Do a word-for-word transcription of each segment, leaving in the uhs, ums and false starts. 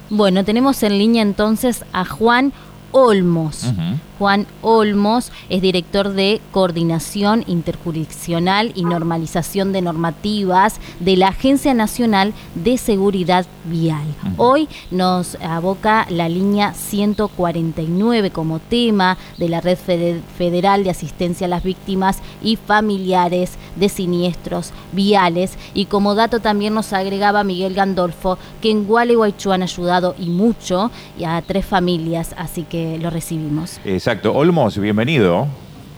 Bueno, tenemos en línea entonces a Juan Olmos. Uh-huh. Juan Olmos es director de Coordinación Interjurisdiccional y Normalización de Normativas de la Agencia Nacional de Seguridad Vial. Uh-huh. Hoy nos aboca la línea ciento cuarenta y nueve como tema de la Red Federal de Asistencia a las Víctimas y Familiares de Siniestros Viales. Y como dato también nos agregaba Miguel Gandolfo que en Gualeguaychú han ayudado y mucho a tres familias, así que lo recibimos. Exacto. Olmos, bienvenido.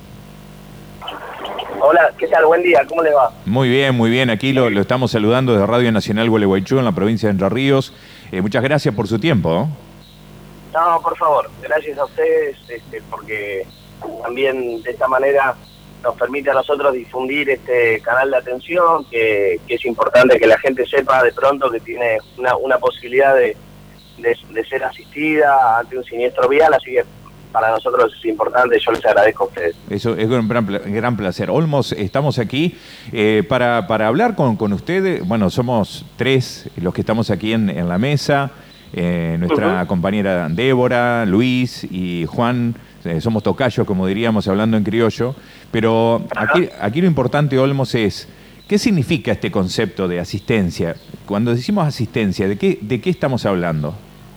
Hola, ¿qué tal? Buen día, ¿cómo le va? Muy bien, muy bien. Aquí lo, lo estamos saludando desde Radio Nacional Gualeguaychú en la provincia de Entre Ríos. Eh, muchas gracias por su tiempo. No, por favor, gracias a ustedes, este, porque también de esta manera nos permite a nosotros difundir este canal de atención, que, que es importante que la gente sepa de pronto que tiene una, una posibilidad de, de, de ser asistida ante un siniestro vial, así que para nosotros es importante, yo les agradezco a ustedes. Eso es un gran, gran placer. Olmos, estamos aquí eh, para, para hablar con, con ustedes. Bueno, somos tres los que estamos aquí en, en la mesa. Eh, nuestra uh-huh. compañera Débora, Luis y Juan, eh, somos tocayos, como diríamos, hablando en criollo. Pero aquí, aquí lo importante, Olmos, es ¿qué significa este concepto de asistencia? Cuando decimos asistencia, ¿de qué, de qué estamos hablando?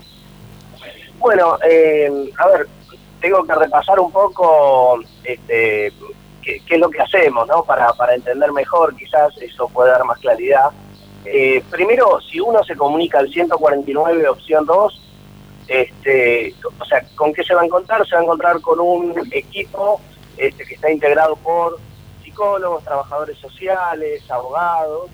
Bueno, eh, a ver, tengo que repasar un poco este, qué, qué es lo que hacemos, ¿no? Para, para entender mejor, quizás eso puede dar más claridad. Eh, primero, si uno se comunica al ciento cuarenta y nueve, opción dos, este, o sea, ¿con qué se va a encontrar? Se va a encontrar con un equipo este, que está integrado por psicólogos, trabajadores sociales, abogados,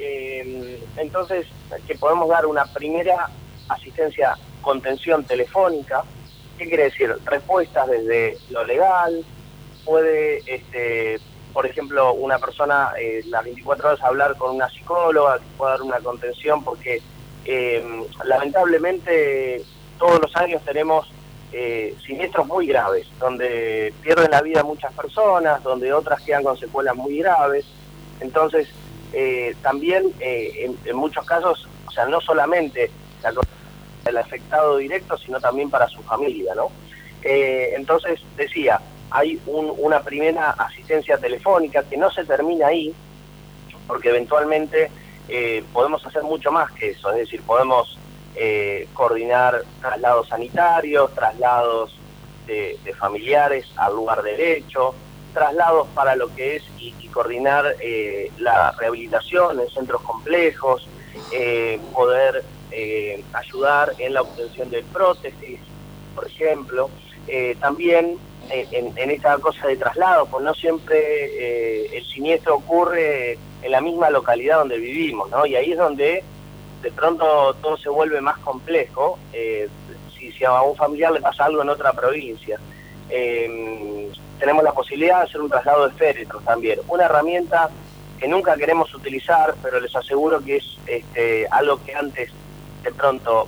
eh, entonces que podemos dar una primera asistencia, contención telefónica. ¿Qué quiere decir? Respuestas desde lo legal, puede, este, por ejemplo, una persona eh, las veinticuatro horas hablar con una psicóloga que pueda dar una contención, porque eh, lamentablemente todos los años tenemos eh, siniestros muy graves, donde pierden la vida muchas personas, donde otras quedan con secuelas muy graves. Entonces, eh, también eh, en, en muchos casos, o sea, no solamente la el afectado directo, sino también para su familia, ¿no? Eh, entonces, decía, hay un, una primera asistencia telefónica que no se termina ahí, porque eventualmente eh, podemos hacer mucho más que eso, es decir, podemos eh, coordinar traslados sanitarios, traslados de, de familiares al lugar de hecho, traslados para lo que es y, y coordinar eh, la rehabilitación en centros complejos, eh, poder Eh, ayudar en la obtención de prótesis, por ejemplo. Eh, también eh, en, en esta cosa de traslado, pues no siempre eh, el siniestro ocurre en la misma localidad donde vivimos, ¿no? Y ahí es donde de pronto todo se vuelve más complejo, eh, si, si a un familiar le pasa algo en otra provincia. Eh, tenemos la posibilidad de hacer un traslado de féretros también, una herramienta que nunca queremos utilizar, pero les aseguro que es este, algo que antes de pronto,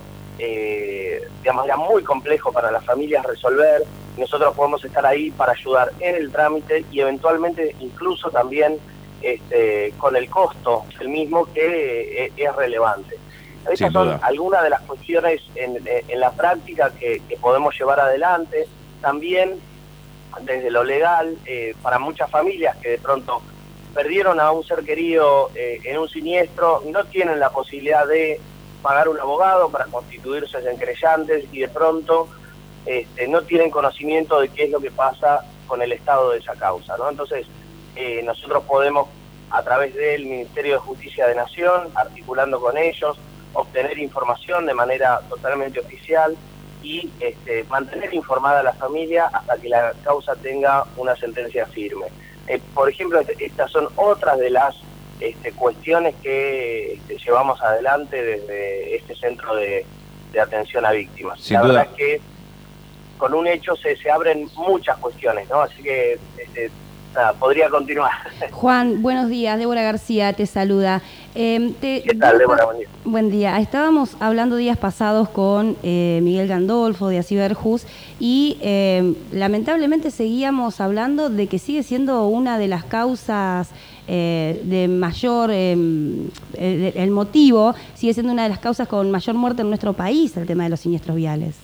eh, digamos, era muy complejo para las familias resolver. Nosotros podemos estar ahí para ayudar en el trámite y eventualmente incluso también este, con el costo el mismo, que eh, es relevante. Estas son algunas de las cuestiones en, en la práctica que, que podemos llevar adelante. También desde lo legal, eh, para muchas familias que de pronto perdieron a un ser querido eh, en un siniestro, no tienen la posibilidad de pagar un abogado para constituirse en querellantes y de pronto este, no tienen conocimiento de qué es lo que pasa con el estado de esa causa, ¿no? Entonces, eh, nosotros podemos, a través del Ministerio de Justicia de Nación, articulando con ellos, obtener información de manera totalmente oficial y este, mantener informada a la familia hasta que la causa tenga una sentencia firme. Eh, por ejemplo, estas son otras de las Este, cuestiones que este, llevamos adelante desde este centro de, de atención a víctimas. Sin la duda. verdad es que con un hecho se, se abren muchas cuestiones, ¿no? Así que este, nada, podría continuar. Juan, buenos días. Débora García te saluda. Eh, te, ¿Qué tal, Débora? Buen día. Buen día. Estábamos hablando días pasados con eh, Miguel Gandolfo de Asiberjus y eh, lamentablemente seguíamos hablando de que sigue siendo una de las causas eh, de mayor, eh, el, el motivo sigue siendo una de las causas con mayor muerte en nuestro país, el tema de los siniestros viales.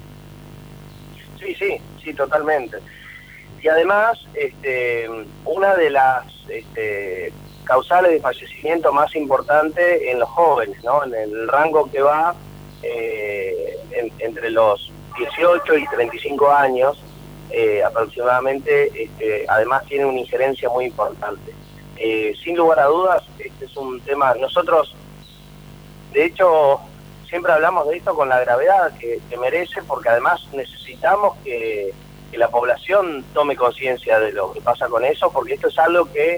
Sí, sí, sí, totalmente. Y además, este, una de las este, causales de fallecimiento más importante en los jóvenes, ¿no? En el rango que va eh, en, entre los dieciocho y treinta y cinco años eh, aproximadamente, este, además tiene una injerencia muy importante. Eh, sin lugar a dudas, este es un tema, nosotros, de hecho, siempre hablamos de esto con la gravedad que, que merece, porque además necesitamos que que la población tome conciencia de lo que pasa con eso, porque esto es algo que,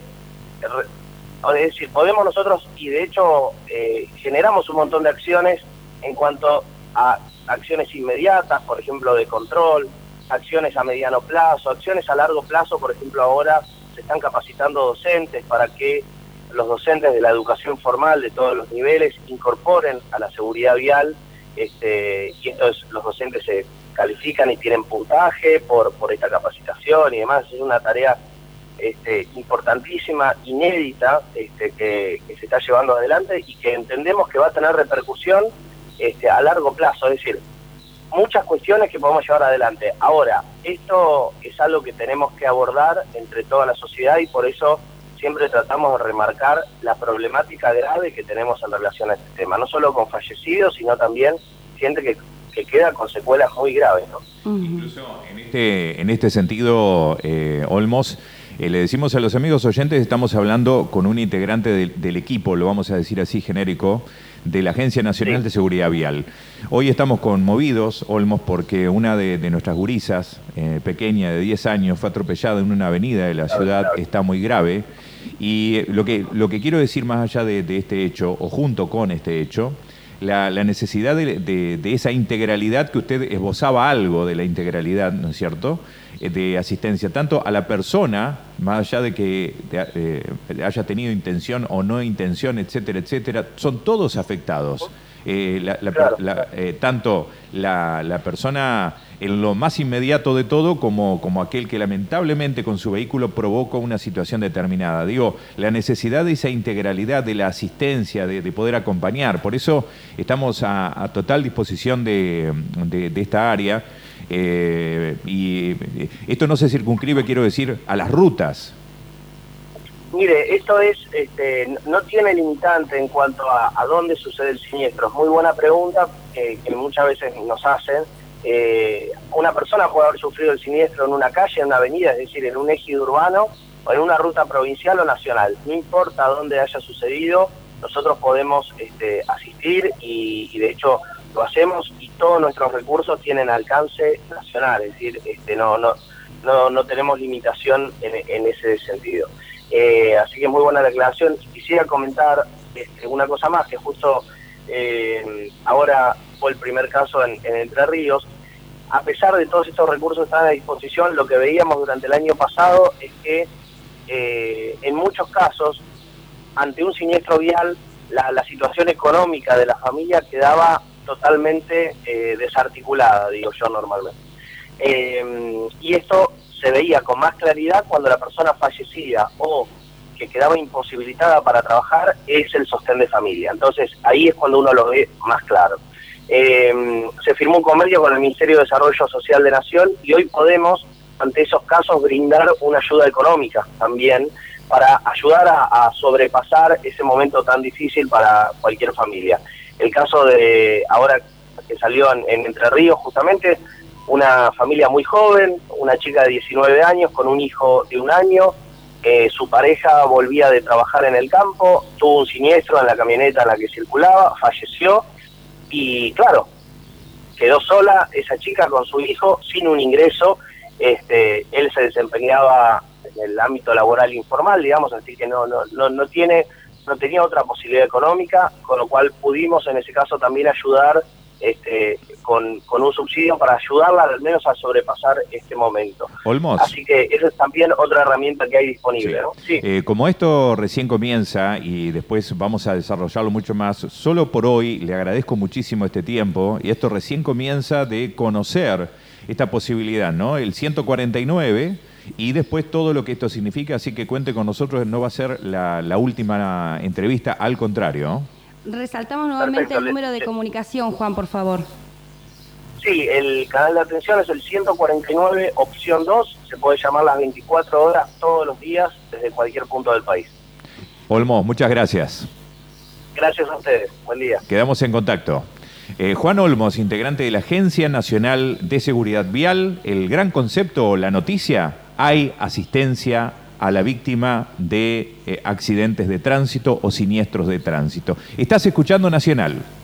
es decir, podemos nosotros, y de hecho eh, generamos un montón de acciones en cuanto a acciones inmediatas, por ejemplo, de control, acciones a mediano plazo, acciones a largo plazo. Por ejemplo, ahora se están capacitando docentes para que los docentes de la educación formal de todos los niveles incorporen a la seguridad vial, este, y esto es, los docentes se califican y tienen puntaje por, por esta capacitación y demás. Es una tarea este, importantísima, inédita, este, que, que se está llevando adelante y que entendemos que va a tener repercusión este, a largo plazo, es decir, muchas cuestiones que podemos llevar adelante. Ahora, esto es algo que tenemos que abordar entre toda la sociedad y por eso siempre tratamos de remarcar la problemática grave que tenemos en relación a este tema, no solo con fallecidos, sino también gente que que queda con secuelas muy graves, ¿no? Uh-huh. Incluso en este, en este sentido, eh, Olmos, eh, le decimos a los amigos oyentes, estamos hablando con un integrante del, del equipo, lo vamos a decir así genérico, de la Agencia Nacional sí. de Seguridad Vial. Hoy estamos conmovidos, Olmos, porque una de, de nuestras gurisas, eh, pequeña, de diez años, fue atropellada en una avenida de la ciudad, está muy grave. Y lo que, lo que quiero decir más allá de, de este hecho, o junto con este hecho, La, la necesidad de, de, de esa integralidad que usted esbozaba algo de la integralidad, ¿no es cierto?, de asistencia, tanto a la persona, más allá de que de, eh, haya tenido intención o no intención, etcétera, etcétera, son todos afectados. Eh, la, la, claro. la, eh, tanto la, la persona en lo más inmediato de todo como, como aquel que lamentablemente con su vehículo provoca una situación determinada. Digo, la necesidad de esa integralidad, de la asistencia, de, de poder acompañar. Por eso estamos a, a total disposición de, de, de esta área. Eh, y esto no se circunscribe, quiero decir, a las rutas. Mire, esto es, este, no tiene limitante en cuanto a, a dónde sucede el siniestro. Es muy buena pregunta eh, que muchas veces nos hacen. Eh, una persona puede haber sufrido el siniestro en una calle, en una avenida, es decir, en un eje urbano o en una ruta provincial o nacional. No importa dónde haya sucedido, nosotros podemos este, asistir y, y de hecho lo hacemos y todos nuestros recursos tienen alcance nacional, es decir, este, no, no, no, no tenemos limitación en, en ese sentido. Eh, así que muy buena declaración. Quisiera comentar este, una cosa más, que justo eh, ahora fue el primer caso en, en Entre Ríos. A pesar de todos estos recursos que están a disposición, lo que veíamos durante el año pasado es que eh, en muchos casos, ante un siniestro vial, la, la situación económica de la familia quedaba totalmente eh, desarticulada, digo yo normalmente. Eh, y esto se veía con más claridad cuando la persona fallecida o que quedaba imposibilitada para trabajar es el sostén de familia. Entonces ahí es cuando uno lo ve más claro. Eh, se firmó un convenio con el Ministerio de Desarrollo Social de Nación y hoy podemos, ante esos casos, brindar una ayuda económica también para ayudar a, a sobrepasar ese momento tan difícil para cualquier familia. El caso de ahora que salió en, en Entre Ríos, justamente, una familia muy joven, una chica de diecinueve años con un hijo de un año, eh, su pareja volvía de trabajar en el campo, tuvo un siniestro en la camioneta en la que circulaba, falleció y claro, quedó sola esa chica con su hijo sin un ingreso. Este, él se desempeñaba en el ámbito laboral informal, digamos, así que no, no, no, no tiene, no tenía otra posibilidad económica, con lo cual pudimos en ese caso también ayudar este, con, con un subsidio para ayudarla al menos a sobrepasar este momento. Olmos. Así que esa es también otra herramienta que hay disponible, Sí. ¿no? Sí. Eh, como esto recién comienza y después vamos a desarrollarlo mucho más, solo por hoy le agradezco muchísimo este tiempo y esto recién comienza de conocer esta posibilidad, ¿no? El ciento cuarenta y nueve y después todo lo que esto significa, así que cuente con nosotros, no va a ser la, la última entrevista, al contrario. Resaltamos nuevamente Perfecto. el número de comunicación, Juan, por favor. Sí, el canal de atención es el ciento cuarenta y nueve, opción dos, se puede llamar las veinticuatro horas todos los días desde cualquier punto del país. Olmos, muchas gracias. Gracias a ustedes, buen día. Quedamos en contacto. Eh, Juan Olmos, integrante de la Agencia Nacional de Seguridad Vial, el gran concepto o la noticia, hay asistencia a la víctima de eh, accidentes de tránsito o siniestros de tránsito. Estás escuchando Nacional.